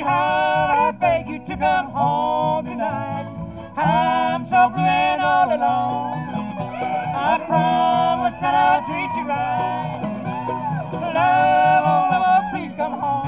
sweetheart, I beg you to come home tonight. I'm so blue and all alone. I promise that I'll treat you right. Love, oh love, please come home.